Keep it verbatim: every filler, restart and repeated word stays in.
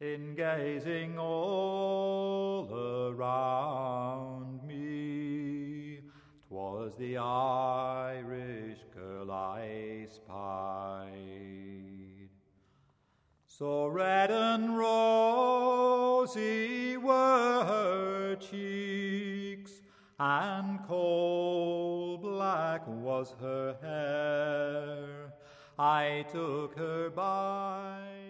in gazing all around me. 'Twas the Irish girl I spied. So red and rosy were her cheeks, and coal black was her hair. I took her by